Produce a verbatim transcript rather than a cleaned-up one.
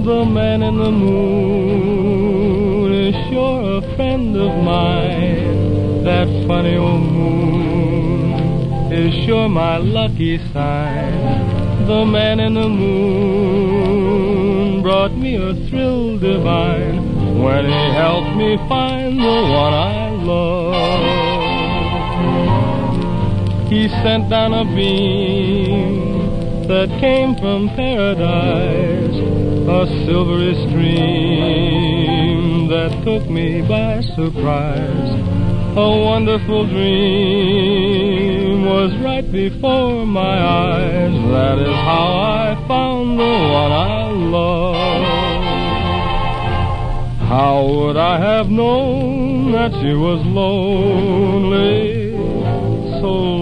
The man in the moon is sure a friend of mine. That funny old moon is sure my lucky sign. The man in the moon brought me a thrill divine when he helped me find the one I love. He sent down a beam that came from paradise, a silvery stream that took me by surprise. A wonderful dream was right before my eyes. That is how I found the one I love. How would I have known that she was lonely, so